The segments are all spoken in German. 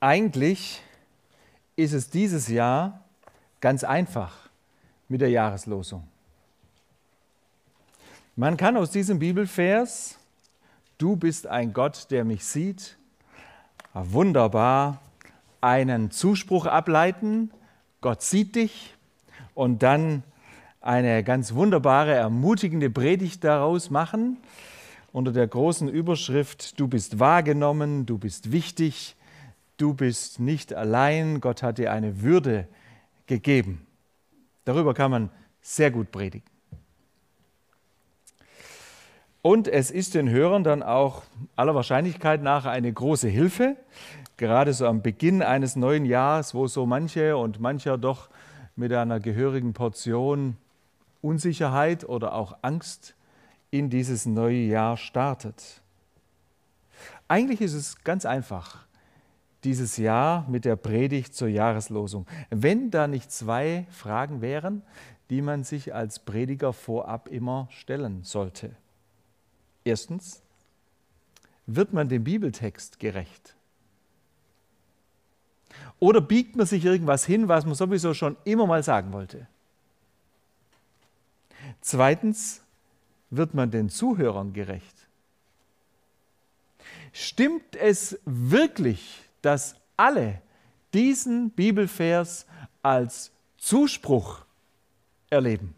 Eigentlich ist es dieses Jahr ganz einfach mit der Jahreslosung. Man kann aus diesem Bibelvers, du bist ein Gott, der mich sieht, wunderbar einen Zuspruch ableiten, Gott sieht dich, und dann eine ganz wunderbare, ermutigende Predigt daraus machen, unter der großen Überschrift, du bist wahrgenommen, du bist wichtig, du bist nicht allein, Gott hat dir eine Würde gegeben. Darüber kann man sehr gut predigen. Und es ist den Hörern dann auch aller Wahrscheinlichkeit nach eine große Hilfe, gerade so am Beginn eines neuen Jahres, wo so manche und mancher doch mit einer gehörigen Portion Unsicherheit oder auch Angst in dieses neue Jahr startet. Eigentlich ist es ganz einfach, dieses Jahr mit der Predigt zur Jahreslosung. Wenn da nicht zwei Fragen wären, die man sich als Prediger vorab immer stellen sollte. Erstens, wird man dem Bibeltext gerecht? Oder biegt man sich irgendwas hin, was man sowieso schon immer mal sagen wollte? Zweitens, wird man den Zuhörern gerecht? Stimmt es wirklich, dass alle diesen Bibelvers als Zuspruch erleben?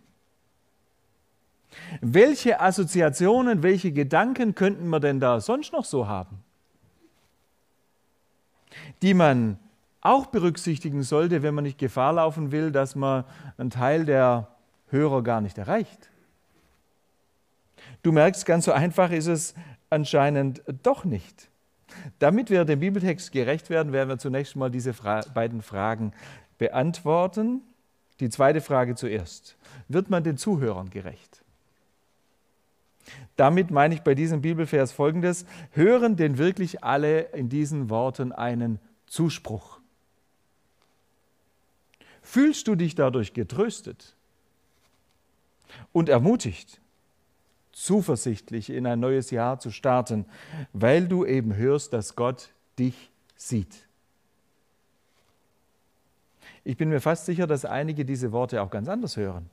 Welche Assoziationen, welche Gedanken könnten wir denn da sonst noch so haben, die man auch berücksichtigen sollte, wenn man nicht Gefahr laufen will, dass man einen Teil der Hörer gar nicht erreicht? Du merkst, ganz so einfach ist es anscheinend doch nicht. Damit wir dem Bibeltext gerecht werden, werden wir zunächst mal diese beiden Fragen beantworten. Die zweite Frage zuerst. Wird man den Zuhörern gerecht? Damit meine ich bei diesem Bibelvers Folgendes: Hören denn wirklich alle in diesen Worten einen Zuspruch? Fühlst du dich dadurch getröstet und ermutigt, zuversichtlich in ein neues Jahr zu starten, weil du eben hörst, dass Gott dich sieht? Ich bin mir fast sicher, dass einige diese Worte auch ganz anders hören.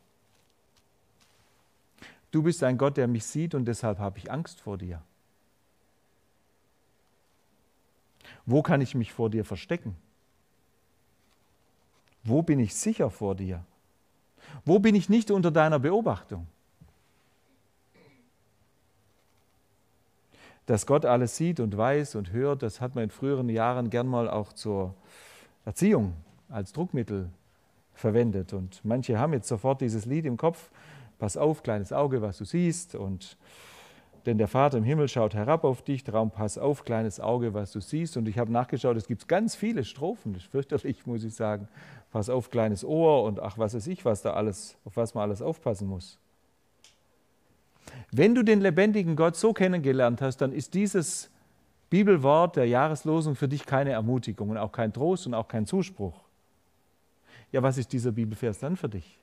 Du bist ein Gott, der mich sieht, und deshalb habe ich Angst vor dir. Wo kann ich mich vor dir verstecken? Wo bin ich sicher vor dir? Wo bin ich nicht unter deiner Beobachtung? Dass Gott alles sieht und weiß und hört, das hat man in früheren Jahren gern mal auch zur Erziehung als Druckmittel verwendet. Und manche haben jetzt sofort dieses Lied im Kopf: Pass auf, kleines Auge, was du siehst, und denn der Vater im Himmel schaut herab auf dich, darum pass auf, kleines Auge, was du siehst. Und ich habe nachgeschaut, es gibt ganz viele Strophen, das ist fürchterlich, muss ich sagen. Pass auf, kleines Ohr, und ach, was weiß ich, was da alles, auf was man alles aufpassen muss. Wenn du den lebendigen Gott so kennengelernt hast, dann ist dieses Bibelwort der Jahreslosung für dich keine Ermutigung und auch kein Trost und auch kein Zuspruch. Ja, was ist dieser Bibelvers dann für dich?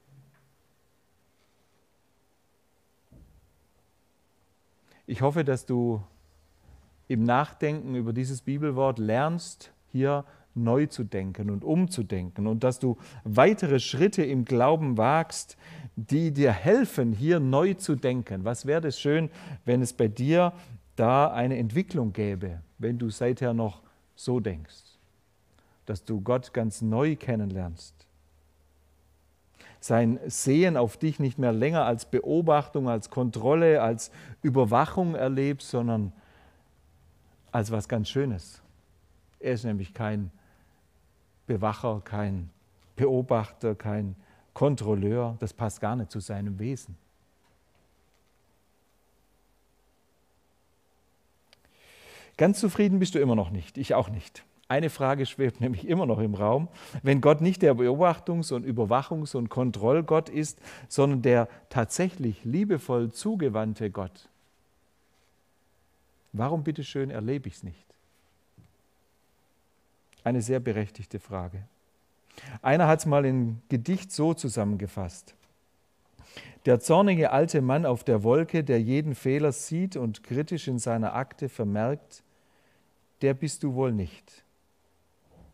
Ich hoffe, dass du im Nachdenken über dieses Bibelwort lernst, hier neu zu denken und umzudenken, und dass du weitere Schritte im Glauben wagst, die dir helfen, hier neu zu denken. Was wäre es schön, wenn es bei dir da eine Entwicklung gäbe, wenn du seither noch so denkst, dass du Gott ganz neu kennenlernst. Sein Sehen auf dich nicht mehr länger als Beobachtung, als Kontrolle, als Überwachung erlebst, sondern als was ganz Schönes. Er ist nämlich kein Bewacher, kein Beobachter, kein Kontrolleur. Das passt gar nicht zu seinem Wesen. Ganz zufrieden bist du immer noch nicht, ich auch nicht. Eine Frage schwebt nämlich immer noch im Raum: Wenn Gott nicht der Beobachtungs- und Überwachungs- und Kontrollgott ist, sondern der tatsächlich liebevoll zugewandte Gott, warum bitteschön erlebe ich es nicht? Eine sehr berechtigte Frage. Einer hat es mal in Gedicht so zusammengefasst: Der zornige alte Mann auf der Wolke, der jeden Fehler sieht und kritisch in seiner Akte vermerkt, der bist du wohl nicht.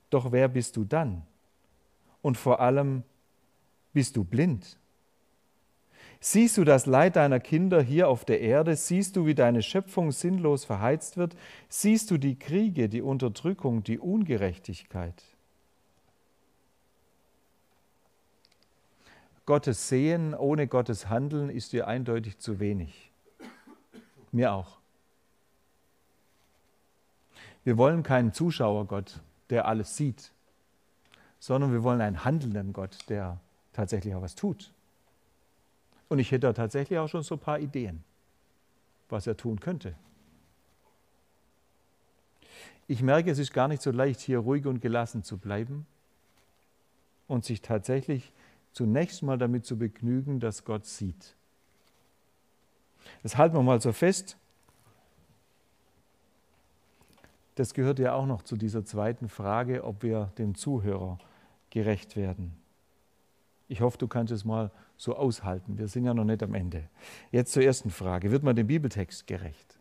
Doch wer bist du dann? Und vor allem, bist du blind? Siehst du das Leid deiner Kinder hier auf der Erde? Siehst du, wie deine Schöpfung sinnlos verheizt wird? Siehst du die Kriege, die Unterdrückung, die Ungerechtigkeit? Gottes Sehen ohne Gottes Handeln ist dir eindeutig zu wenig. Mir auch. Wir wollen keinen Zuschauergott, der alles sieht, sondern wir wollen einen handelnden Gott, der tatsächlich auch was tut. Und ich hätte da tatsächlich auch schon so ein paar Ideen, was er tun könnte. Ich merke, es ist gar nicht so leicht, hier ruhig und gelassen zu bleiben und sich tatsächlich zunächst mal damit zu begnügen, dass Gott sieht. Das halten wir mal so fest. Das gehört ja auch noch zu dieser zweiten Frage, ob wir dem Zuhörer gerecht werden. Ich hoffe, du kannst es mal so aushalten. Wir sind ja noch nicht am Ende. Jetzt zur ersten Frage. Wird man dem Bibeltext gerecht?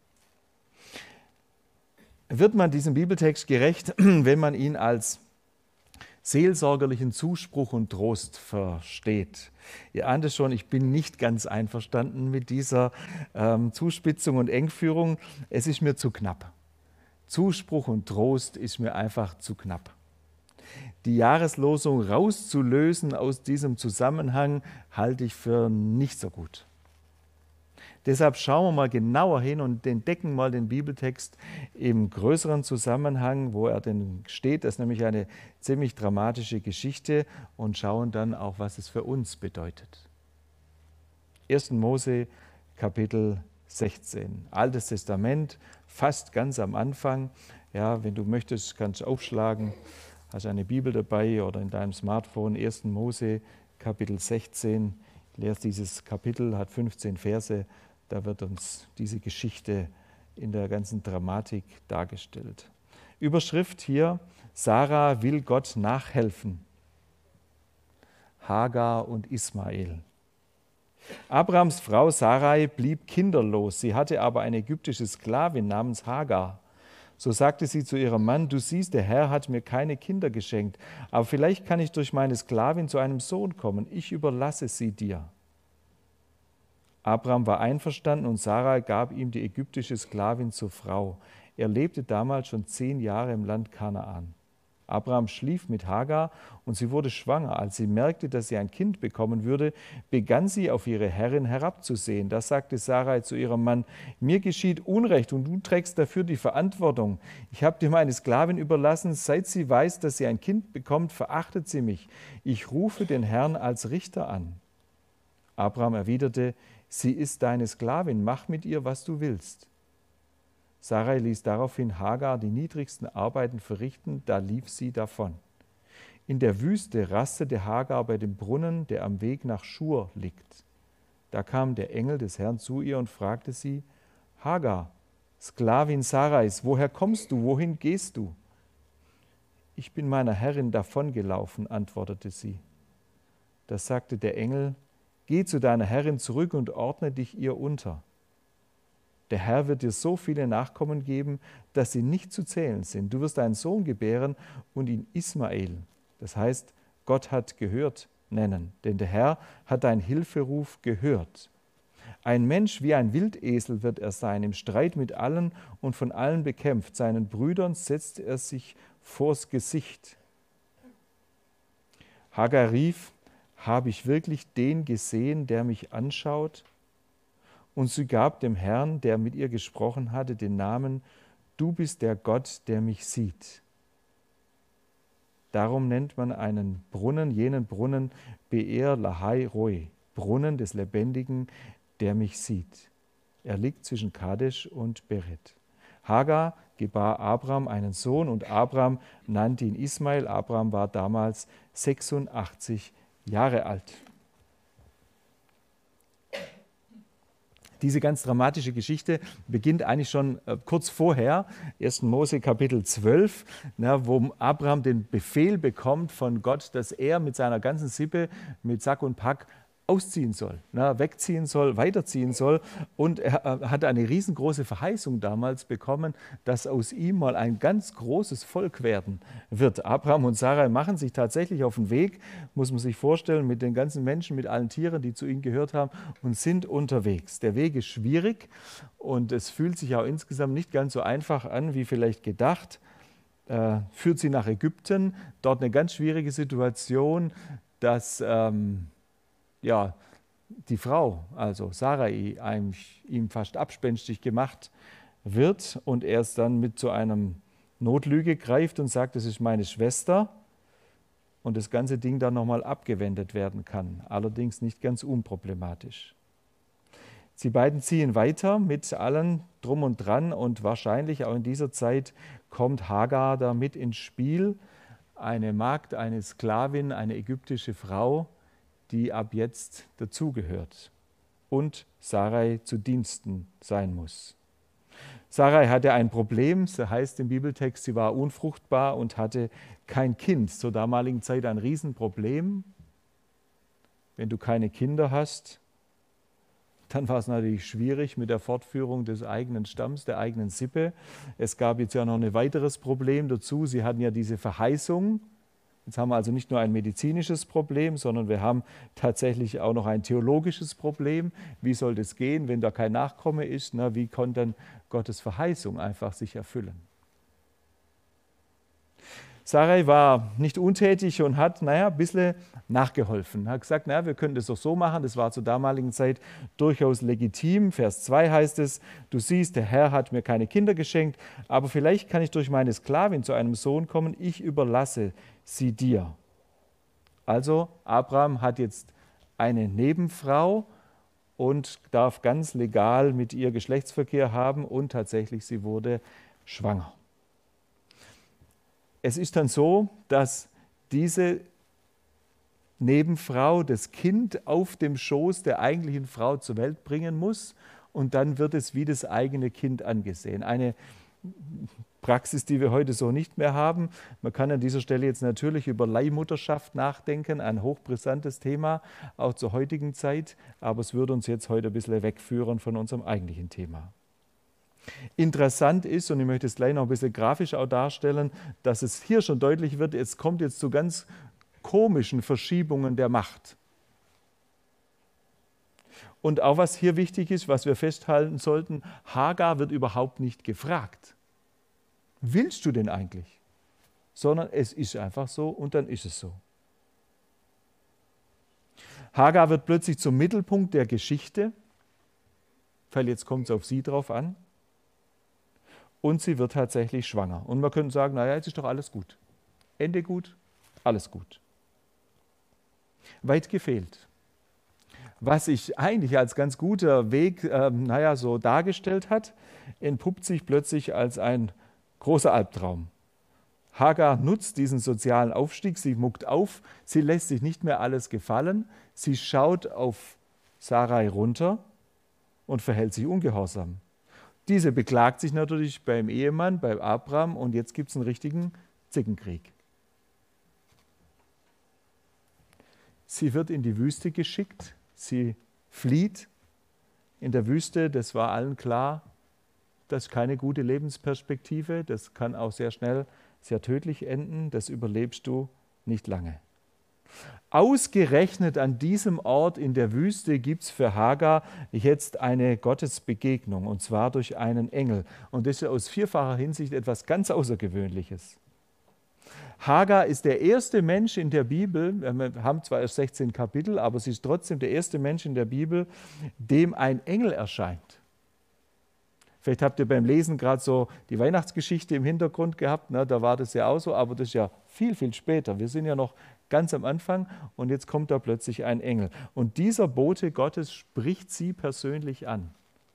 Wird man diesem Bibeltext gerecht, wenn man ihn als seelsorgerlichen Zuspruch und Trost versteht? Ihr ahnt es schon, ich bin nicht ganz einverstanden mit dieser Zuspitzung und Engführung. Es ist mir zu knapp. Zuspruch und Trost ist mir einfach zu knapp. Die Jahreslosung rauszulösen aus diesem Zusammenhang halte ich für nicht so gut. Deshalb schauen wir mal genauer hin und entdecken mal den Bibeltext im größeren Zusammenhang, wo er denn steht. Das ist nämlich eine ziemlich dramatische Geschichte und schauen dann auch, was es für uns bedeutet. 1. Mose, Kapitel 16, Altes Testament, fast ganz am Anfang. Ja, wenn du möchtest, kannst du aufschlagen, hast eine Bibel dabei oder in deinem Smartphone, 1. Mose, Kapitel 16. Lehrst dieses Kapitel, hat 15 Verse, da wird uns diese Geschichte in der ganzen Dramatik dargestellt. Überschrift hier, Sarah will Gott nachhelfen. Hagar und Ismael. Abrams Frau Sarai blieb kinderlos, sie hatte aber eine ägyptische Sklavin namens Hagar. So sagte sie zu ihrem Mann, du siehst, der Herr hat mir keine Kinder geschenkt, aber vielleicht kann ich durch meine Sklavin zu einem Sohn kommen, ich überlasse sie dir. Abram war einverstanden und Sarai gab ihm die ägyptische Sklavin zur Frau. Er lebte damals schon 10 Jahre im Land Kanaan. Abram schlief mit Hagar und sie wurde schwanger. Als sie merkte, dass sie ein Kind bekommen würde, begann sie auf ihre Herrin herabzusehen. Da sagte Sarai zu ihrem Mann, mir geschieht Unrecht und du trägst dafür die Verantwortung. Ich habe dir meine Sklavin überlassen. Seit sie weiß, dass sie ein Kind bekommt, verachtet sie mich. Ich rufe den Herrn als Richter an. Abram erwiderte, sie ist deine Sklavin, mach mit ihr, was du willst. Sarai ließ daraufhin Hagar die niedrigsten Arbeiten verrichten, da lief sie davon. In der Wüste rastete Hagar bei dem Brunnen, der am Weg nach Schur liegt. Da kam der Engel des Herrn zu ihr und fragte sie, Hagar, Sklavin Sarais, woher kommst du, wohin gehst du? Ich bin meiner Herrin davongelaufen, antwortete sie. Da sagte der Engel, geh zu deiner Herrin zurück und ordne dich ihr unter. Der Herr wird dir so viele Nachkommen geben, dass sie nicht zu zählen sind. Du wirst einen Sohn gebären und ihn Ismael, das heißt, Gott hat gehört, nennen. Denn der Herr hat deinen Hilferuf gehört. Ein Mensch wie ein Wildesel wird er sein, im Streit mit allen und von allen bekämpft. Seinen Brüdern setzt er sich vors Gesicht. Hagar rief, habe ich wirklich den gesehen, der mich anschaut? Und sie gab dem Herrn, der mit ihr gesprochen hatte, den Namen, du bist der Gott, der mich sieht. Darum nennt man einen Brunnen, jenen Brunnen, Be'er Lahai Roi, Brunnen des Lebendigen, der mich sieht. Er liegt zwischen Kadesh und Beret. Hagar gebar Abram einen Sohn und Abram nannte ihn Ismael. Abram war damals 86 Jahre alt. Diese ganz dramatische Geschichte beginnt eigentlich schon kurz vorher, 1. Mose Kapitel 12, wo Abraham den Befehl bekommt von Gott, dass er mit seiner ganzen Sippe, mit Sack und Pack ausziehen soll, wegziehen soll, weiterziehen soll. Und er hatte eine riesengroße Verheißung damals bekommen, dass aus ihm mal ein ganz großes Volk werden wird. Abraham und Sarai machen sich tatsächlich auf den Weg, muss man sich vorstellen, mit den ganzen Menschen, mit allen Tieren, die zu ihnen gehört haben, und sind unterwegs. Der Weg ist schwierig und es fühlt sich auch insgesamt nicht ganz so einfach an, wie vielleicht gedacht. Führt sie nach Ägypten, dort eine ganz schwierige Situation, dass die Frau, also Sarai, ihm fast abspenstig gemacht wird und er es dann mit so einem Notlüge greift und sagt, das ist meine Schwester und das ganze Ding dann nochmal abgewendet werden kann, allerdings nicht ganz unproblematisch. Sie beiden ziehen weiter mit allem Drum und Dran und wahrscheinlich auch in dieser Zeit kommt Hagar da mit ins Spiel, eine Magd, eine Sklavin, eine ägyptische Frau, die ab jetzt dazugehört und Sarai zu Diensten sein muss. Sarai hatte ein Problem, das heißt im Bibeltext, sie war unfruchtbar und hatte kein Kind. Zur damaligen Zeit ein Riesenproblem. Wenn du keine Kinder hast, dann war es natürlich schwierig mit der Fortführung des eigenen Stamms, der eigenen Sippe. Es gab jetzt ja noch ein weiteres Problem dazu. Sie hatten ja diese Verheißung. Jetzt haben wir also nicht nur ein medizinisches Problem, sondern wir haben tatsächlich auch noch ein theologisches Problem. Wie soll das gehen, wenn da kein Nachkomme ist? Wie konnte dann Gottes Verheißung einfach sich erfüllen? Sarai war nicht untätig und hat, ein bisschen nachgeholfen. Hat gesagt, wir können das doch so machen. Das war zur damaligen Zeit durchaus legitim. Vers 2 heißt es, du siehst, der Herr hat mir keine Kinder geschenkt, aber vielleicht kann ich durch meine Sklavin zu einem Sohn kommen. Ich überlasse sie dir. Also Abraham hat jetzt eine Nebenfrau und darf ganz legal mit ihr Geschlechtsverkehr haben und tatsächlich sie wurde schwanger. Es ist dann so, dass diese Nebenfrau das Kind auf dem Schoß der eigentlichen Frau zur Welt bringen muss und dann wird es wie das eigene Kind angesehen. Eine Praxis, die wir heute so nicht mehr haben. Man kann an dieser Stelle jetzt natürlich über Leihmutterschaft nachdenken, ein hochbrisantes Thema, auch zur heutigen Zeit, aber es würde uns jetzt heute ein bisschen wegführen von unserem eigentlichen Thema. Interessant ist, und ich möchte es gleich noch ein bisschen grafisch auch darstellen, dass es hier schon deutlich wird, es kommt jetzt zu ganz komischen Verschiebungen der Macht. Und auch was hier wichtig ist, was wir festhalten sollten, Hagar wird überhaupt nicht gefragt. Willst du denn eigentlich? Sondern es ist einfach so und dann ist es so. Hagar wird plötzlich zum Mittelpunkt der Geschichte, weil jetzt kommt es auf sie drauf an. Und sie wird tatsächlich schwanger. Und man könnte sagen, jetzt ist doch alles gut. Ende gut, alles gut. Weit gefehlt. Was sich eigentlich als ganz guter Weg, so dargestellt hat, entpuppt sich plötzlich als ein großer Albtraum. Hagar nutzt diesen sozialen Aufstieg, sie muckt auf, sie lässt sich nicht mehr alles gefallen, sie schaut auf Sarai runter und verhält sich ungehorsam. Diese beklagt sich natürlich beim Ehemann, bei Abraham und jetzt gibt es einen richtigen Zickenkrieg. Sie wird in die Wüste geschickt, sie flieht in der Wüste, das war allen klar, das ist keine gute Lebensperspektive, das kann auch sehr schnell sehr tödlich enden, das überlebst du nicht lange. Ausgerechnet an diesem Ort in der Wüste gibt es für Hagar jetzt eine Gottesbegegnung, und zwar durch einen Engel. Und das ist aus vierfacher Hinsicht etwas ganz Außergewöhnliches. Hagar ist der erste Mensch in der Bibel, wir haben zwar erst 16 Kapitel, aber sie ist trotzdem der erste Mensch in der Bibel, dem ein Engel erscheint. Vielleicht habt ihr beim Lesen gerade so die Weihnachtsgeschichte im Hintergrund gehabt, da war das ja auch so, aber das ist ja viel, viel später. Wir sind ja noch ganz am Anfang und jetzt kommt da plötzlich ein Engel. Und dieser Bote Gottes spricht sie persönlich an.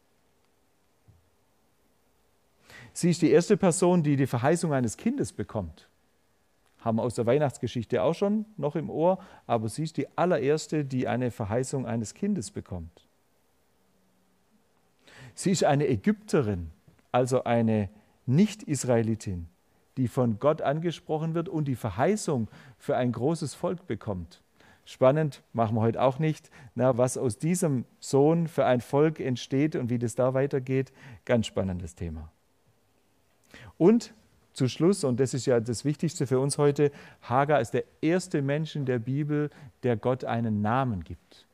Sie ist die erste Person, die die Verheißung eines Kindes bekommt. Haben wir aus der Weihnachtsgeschichte auch schon noch im Ohr, aber sie ist die allererste, die eine Verheißung eines Kindes bekommt. Sie ist eine Ägypterin, also eine Nicht-Israelitin, die von Gott angesprochen wird und die Verheißung für ein großes Volk bekommt. Spannend, machen wir heute auch nicht. Na, was aus diesem Sohn für ein Volk entsteht und wie das da weitergeht, ganz spannendes Thema. Und zu Schluss, und das ist ja das Wichtigste für uns heute, Hagar ist der erste Mensch in der Bibel, der Gott einen Namen gibt.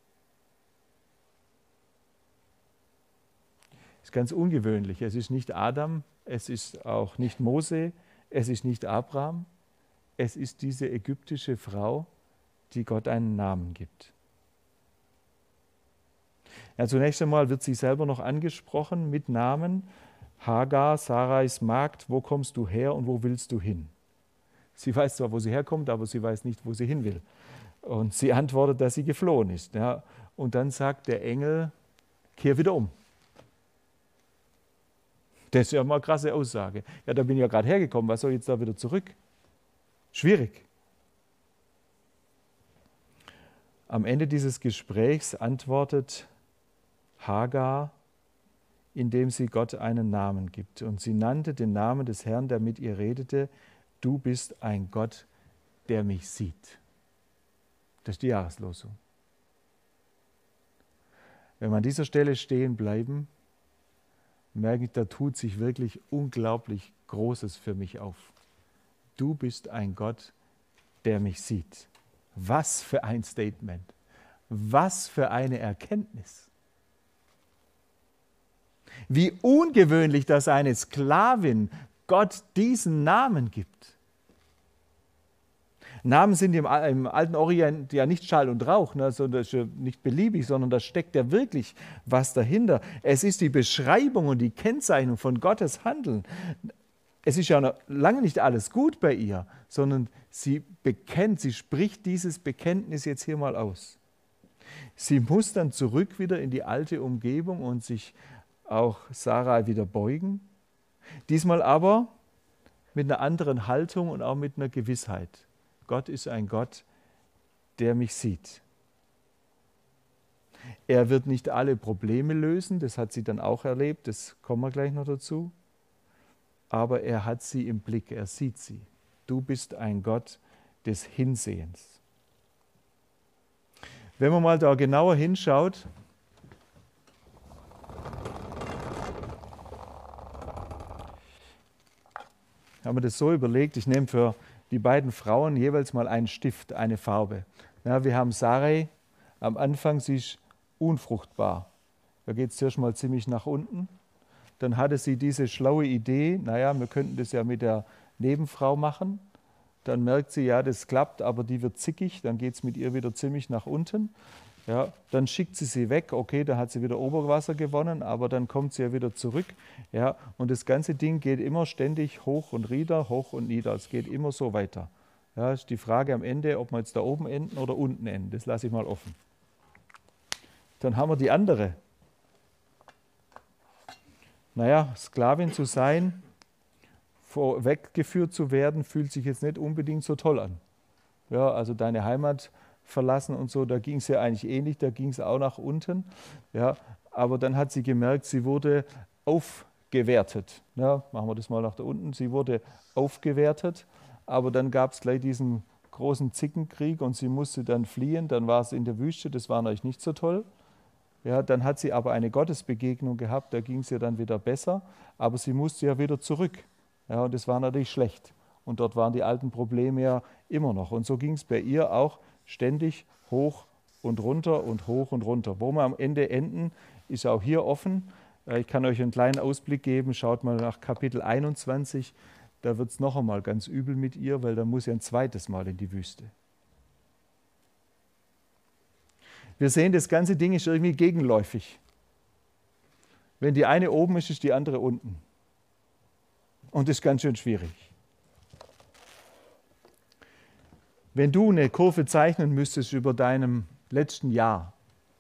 Ist ganz ungewöhnlich. Es ist nicht Adam, es ist auch nicht Mose, es ist nicht Abraham, es ist diese ägyptische Frau, die Gott einen Namen gibt. Ja, zunächst einmal wird sie selber noch angesprochen mit Namen. Hagar, Sarais Magd, wo kommst du her und wo willst du hin? Sie weiß zwar, wo sie herkommt, aber sie weiß nicht, wo sie hin will. Und sie antwortet, dass sie geflohen ist. Ja, und dann sagt der Engel, kehr wieder um. Das ist ja mal eine krasse Aussage. Ja, da bin ich ja gerade hergekommen, was soll ich jetzt da wieder zurück? Schwierig. Am Ende dieses Gesprächs antwortet Hagar, indem sie Gott einen Namen gibt. Und sie nannte den Namen des Herrn, der mit ihr redete, du bist ein Gott, der mich sieht. Das ist die Jahreslosung. Wenn wir an dieser Stelle stehen bleiben, merke ich, da tut sich wirklich unglaublich Großes für mich auf. Du bist ein Gott, der mich sieht. Was für ein Statement. Was für eine Erkenntnis. Wie ungewöhnlich, dass eine Sklavin Gott diesen Namen gibt. Namen sind im alten Orient ja nicht Schall und Rauch, ne, also das ist ja nicht beliebig, sondern da steckt ja wirklich was dahinter. Es ist die Beschreibung und die Kennzeichnung von Gottes Handeln. Es ist ja noch lange nicht alles gut bei ihr, sondern sie bekennt, sie spricht dieses Bekenntnis jetzt hier mal aus. Sie muss dann zurück wieder in die alte Umgebung und sich auch Sarai wieder beugen. Diesmal aber mit einer anderen Haltung und auch mit einer Gewissheit. Gott ist ein Gott, der mich sieht. Er wird nicht alle Probleme lösen, das hat sie dann auch erlebt, das kommen wir gleich noch dazu. Aber er hat sie im Blick, er sieht sie. Du bist ein Gott des Hinsehens. Wenn man mal da genauer hinschaut, haben wir das so überlegt, ich nehme für die beiden Frauen jeweils mal einen Stift, eine Farbe. Ja, wir haben Sarai, am Anfang, sie ist unfruchtbar. Da geht es zuerst mal ziemlich nach unten. Dann hatte sie diese schlaue Idee, naja, wir könnten das ja mit der Nebenfrau machen. Dann merkt sie, ja, das klappt, aber die wird zickig, dann geht es mit ihr wieder ziemlich nach unten. Ja, dann schickt sie weg, okay, da hat sie wieder Oberwasser gewonnen, aber dann kommt sie ja wieder zurück. Ja, und das ganze Ding geht immer ständig hoch und nieder. Es geht immer so weiter. Ja, ist die Frage am Ende, ob wir jetzt da oben enden oder unten enden. Das lasse ich mal offen. Dann haben wir die andere. Naja, Sklavin zu sein, weggeführt zu werden, fühlt sich jetzt nicht unbedingt so toll an. Ja, also deine Heimat verlassen und so, da ging es ja eigentlich ähnlich, da ging es auch nach unten. Ja, aber dann hat sie gemerkt, sie wurde aufgewertet. Ja, machen wir das mal nach da unten. Sie wurde aufgewertet, aber dann gab es gleich diesen großen Zickenkrieg und sie musste dann fliehen. Dann war es in der Wüste, das war natürlich nicht so toll. Ja, dann hat sie aber eine Gottesbegegnung gehabt, da ging es ihr dann wieder besser, aber sie musste ja wieder zurück. Ja, und das war natürlich schlecht. Und dort waren die alten Probleme ja immer noch. Und so ging es bei ihr auch ständig hoch und runter und hoch und runter. Wo wir am Ende enden, ist auch hier offen. Ich kann euch einen kleinen Ausblick geben. Schaut mal nach Kapitel 21. Da wird es noch einmal ganz übel mit ihr, weil da muss sie ein zweites Mal in die Wüste. Wir sehen, das ganze Ding ist irgendwie gegenläufig. Wenn die eine oben ist, ist die andere unten. Und das ist ganz schön schwierig. Wenn du eine Kurve zeichnen müsstest über deinem letzten Jahr,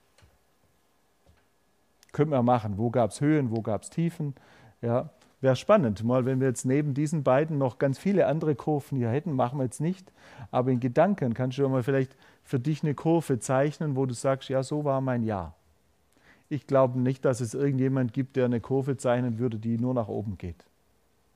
könnten wir machen, wo gab es Höhen, wo gab es Tiefen. Ja, wäre spannend, mal wenn wir jetzt neben diesen beiden noch ganz viele andere Kurven hier hätten, machen wir jetzt nicht. Aber in Gedanken kannst du mal vielleicht für dich eine Kurve zeichnen, wo du sagst, ja, so war mein Jahr. Ich glaube nicht, dass es irgendjemand gibt, der eine Kurve zeichnen würde, die nur nach oben geht.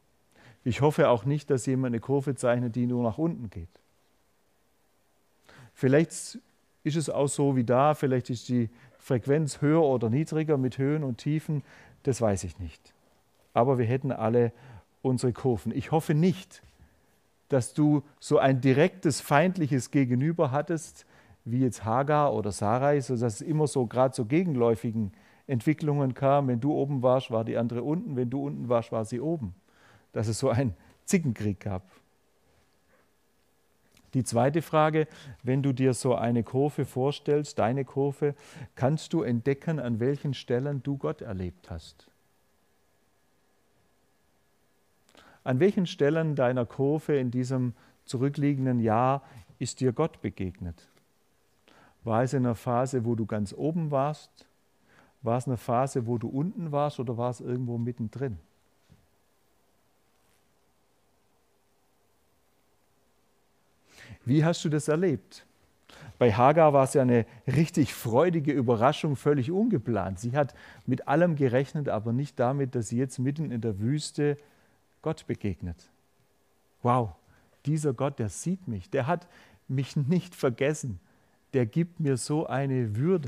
Ich hoffe auch nicht, dass jemand eine Kurve zeichnet, die nur nach unten geht. Vielleicht ist es auch so wie da, vielleicht ist die Frequenz höher oder niedriger mit Höhen und Tiefen, das weiß ich nicht. Aber wir hätten alle unsere Kurven. Ich hoffe nicht, dass du so ein direktes feindliches Gegenüber hattest, wie jetzt Hagar oder Sarai, sodass es immer so gerade zu gegenläufigen Entwicklungen kam. Wenn du oben warst, war die andere unten. Wenn du unten warst, war sie oben. Dass es so einen Zickenkrieg gab. Die zweite Frage, wenn du dir so eine Kurve vorstellst, deine Kurve, kannst du entdecken, an welchen Stellen du Gott erlebt hast? An welchen Stellen deiner Kurve in diesem zurückliegenden Jahr ist dir Gott begegnet? War es in einer Phase, wo du ganz oben warst? War es eine Phase, wo du unten warst oder war es irgendwo mittendrin? Wie hast du das erlebt? Bei Hagar war es ja eine richtig freudige Überraschung, völlig ungeplant. Sie hat mit allem gerechnet, aber nicht damit, dass sie jetzt mitten in der Wüste Gott begegnet. Wow, dieser Gott, der sieht mich, der hat mich nicht vergessen, der gibt mir so eine Würde.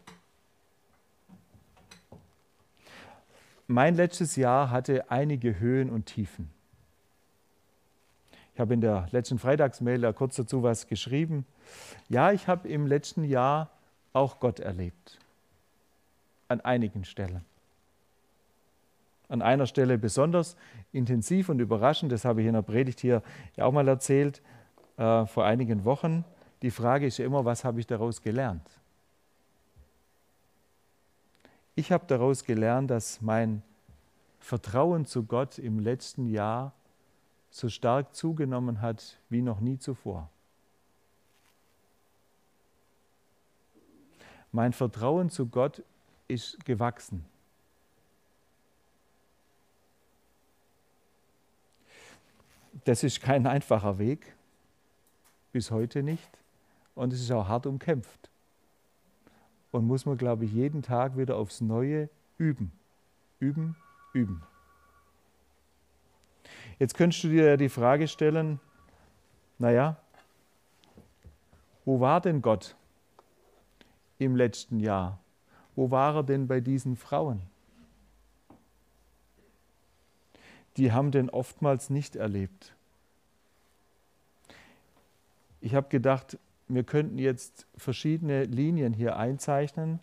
Mein letztes Jahr hatte einige Höhen und Tiefen. Ich habe in der letzten Freitagsmail da kurz dazu was geschrieben. Ja, ich habe im letzten Jahr auch Gott erlebt. An einigen Stellen. An einer Stelle besonders intensiv und überraschend, das habe ich in der Predigt hier ja auch mal erzählt, vor einigen Wochen. Die Frage ist ja immer, was habe ich daraus gelernt? Ich habe daraus gelernt, dass mein Vertrauen zu Gott im letzten Jahr so stark zugenommen hat wie noch nie zuvor. Mein Vertrauen zu Gott ist gewachsen. Das ist kein einfacher Weg, bis heute nicht. Und es ist auch hart umkämpft. Und muss man, glaube ich, jeden Tag wieder aufs Neue üben. Üben, üben. Jetzt könntest du dir ja die Frage stellen, naja, wo war denn Gott im letzten Jahr? Wo war er denn bei diesen Frauen? Die haben den oftmals nicht erlebt. Ich habe gedacht, wir könnten jetzt verschiedene Linien hier einzeichnen,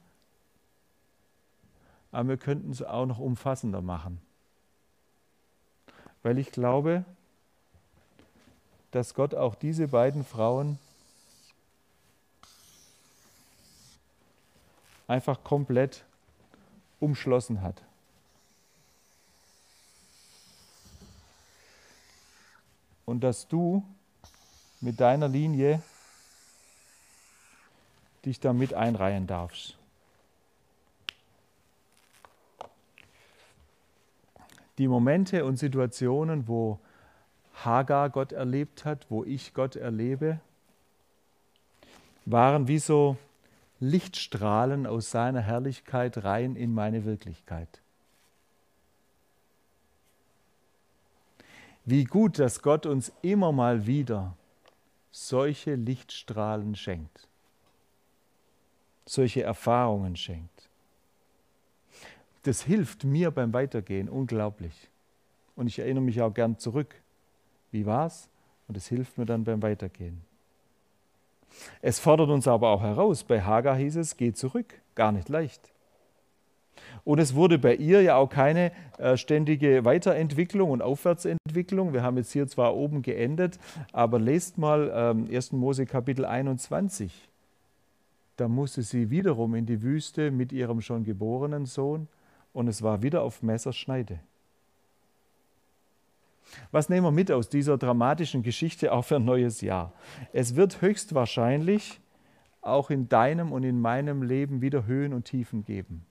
aber wir könnten es auch noch umfassender machen. Weil ich glaube, dass Gott auch diese beiden Frauen einfach komplett umschlossen hat. Und dass du mit deiner Linie dich da mit einreihen darfst. Die Momente und Situationen, wo Hagar Gott erlebt hat, wo ich Gott erlebe, waren wie so Lichtstrahlen aus seiner Herrlichkeit rein in meine Wirklichkeit. Wie gut, dass Gott uns immer mal wieder solche Lichtstrahlen schenkt, solche Erfahrungen schenkt. Das hilft mir beim Weitergehen unglaublich. Und ich erinnere mich auch gern zurück. Wie war's? Und es hilft mir dann beim Weitergehen. Es fordert uns aber auch heraus. Bei Hagar hieß es, geh zurück. Gar nicht leicht. Und es wurde bei ihr ja auch keine ständige Weiterentwicklung und Aufwärtsentwicklung. Wir haben jetzt hier zwar oben geendet, aber lest mal 1. Mose Kapitel 21. Da musste sie wiederum in die Wüste mit ihrem schon geborenen Sohn und es war wieder auf Messerschneide. Was nehmen wir mit aus dieser dramatischen Geschichte auch für ein neues Jahr? Es wird höchstwahrscheinlich auch in deinem und in meinem Leben wieder Höhen und Tiefen geben.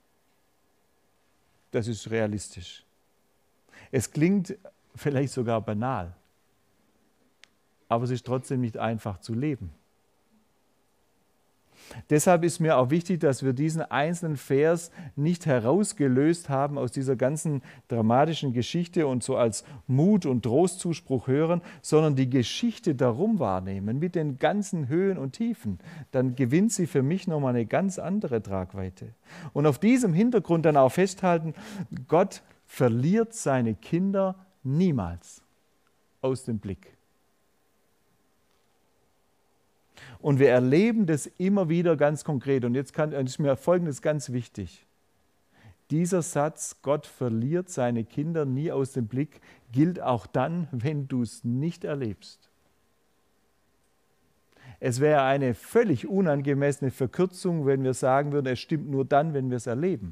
Das ist realistisch. Es klingt vielleicht sogar banal, aber es ist trotzdem nicht einfach zu leben. Deshalb ist mir auch wichtig, dass wir diesen einzelnen Vers nicht herausgelöst haben aus dieser ganzen dramatischen Geschichte und so als Mut- und Trostzuspruch hören, sondern die Geschichte darum wahrnehmen, mit den ganzen Höhen und Tiefen. Dann gewinnt sie für mich nochmal eine ganz andere Tragweite. Und auf diesem Hintergrund dann auch festhalten, Gott verliert seine Kinder niemals aus dem Blick. Und wir erleben das immer wieder ganz konkret. Und jetzt ist mir Folgendes ganz wichtig. Dieser Satz, Gott verliert seine Kinder nie aus dem Blick, gilt auch dann, wenn du es nicht erlebst. Es wäre eine völlig unangemessene Verkürzung, wenn wir sagen würden, es stimmt nur dann, wenn wir es erleben.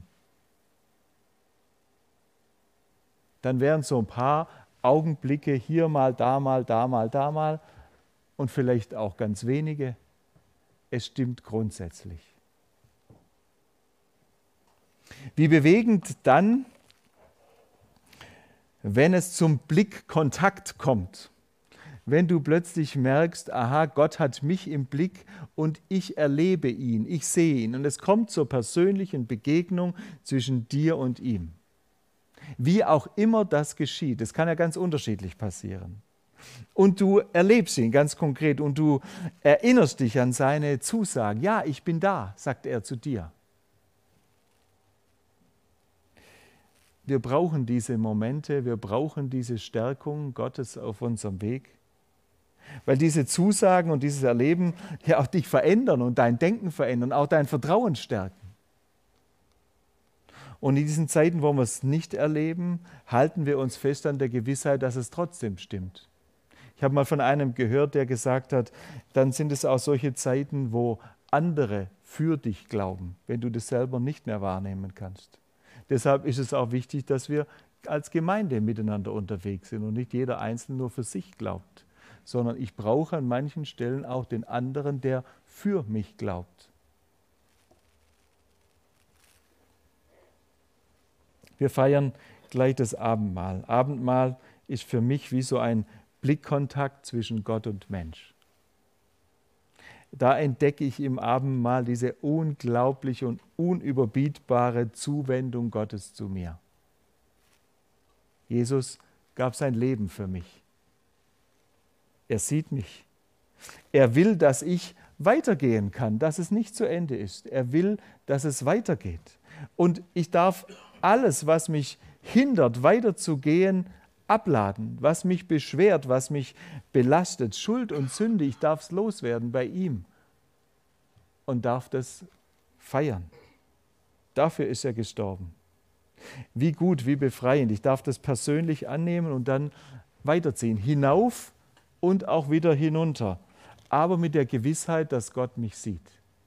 Dann wären so ein paar Augenblicke hier mal, da mal, da mal, da mal und vielleicht auch ganz wenige. Es stimmt grundsätzlich. Wie bewegend dann, wenn es zum Blickkontakt kommt. Wenn du plötzlich merkst, aha, Gott hat mich im Blick und ich erlebe ihn, ich sehe ihn. Und es kommt zur persönlichen Begegnung zwischen dir und ihm. Wie auch immer das geschieht, das kann ja ganz unterschiedlich passieren. Und du erlebst ihn ganz konkret und du erinnerst dich an seine Zusagen. Ja, ich bin da, sagt er zu dir. Wir brauchen diese Momente, wir brauchen diese Stärkung Gottes auf unserem Weg, weil diese Zusagen und dieses Erleben ja auch dich verändern und dein Denken verändern, auch dein Vertrauen stärken. Und in diesen Zeiten, wo wir es nicht erleben, halten wir uns fest an der Gewissheit, dass es trotzdem stimmt. Ich habe mal von einem gehört, der gesagt hat, dann sind es auch solche Zeiten, wo andere für dich glauben, wenn du das selber nicht mehr wahrnehmen kannst. Deshalb ist es auch wichtig, dass wir als Gemeinde miteinander unterwegs sind und nicht jeder Einzelne nur für sich glaubt, sondern ich brauche an manchen Stellen auch den anderen, der für mich glaubt. Wir feiern gleich das Abendmahl. Abendmahl ist für mich wie so ein Blickkontakt zwischen Gott und Mensch. Da entdecke ich im Abendmahl diese unglaubliche und unüberbietbare Zuwendung Gottes zu mir. Jesus gab sein Leben für mich. Er sieht mich. Er will, dass ich weitergehen kann, dass es nicht zu Ende ist. Er will, dass es weitergeht. Und ich darf alles, was mich hindert, weiterzugehen, abladen, was mich beschwert, was mich belastet, Schuld und Sünde, ich darf es loswerden bei ihm und darf das feiern. Dafür ist er gestorben. Wie gut, wie befreiend. Ich darf das persönlich annehmen und dann weiterziehen, hinauf und auch wieder hinunter, aber mit der Gewissheit, dass Gott mich sieht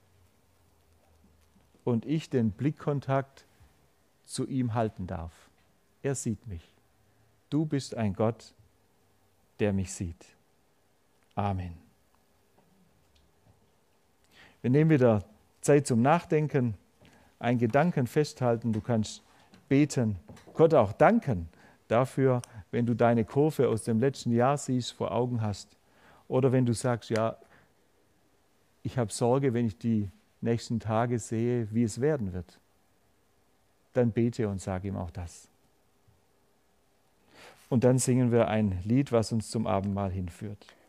und ich den Blickkontakt zu ihm halten darf. Er sieht mich. Du bist ein Gott, der mich sieht. Amen. Wir nehmen wieder Zeit zum Nachdenken, einen Gedanken festhalten. Du kannst beten, Gott auch danken dafür, wenn du deine Kurve aus dem letzten Jahr siehst, vor Augen hast. Oder wenn du sagst, ja, ich habe Sorge, wenn ich die nächsten Tage sehe, wie es werden wird. Dann bete und sage ihm auch das. Und dann singen wir ein Lied, was uns zum Abendmahl hinführt.